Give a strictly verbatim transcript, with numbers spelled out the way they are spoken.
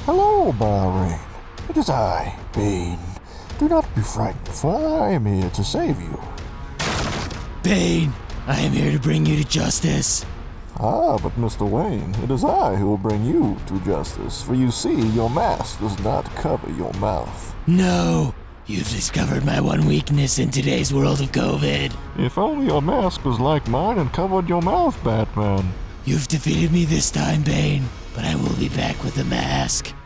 Hello, Bahrain. It is I, Bane. Do not be frightened, for I am here to save you. Bane, I am here to bring you to justice. Ah, but Mister Wayne, it is I who will bring you to justice, for you see, your mask does not cover your mouth. No, you've discovered my one weakness in today's world of COVID. If only your mask was like mine and covered your mouth, Batman. You've defeated me this time, Bane, but I will be back with the mask.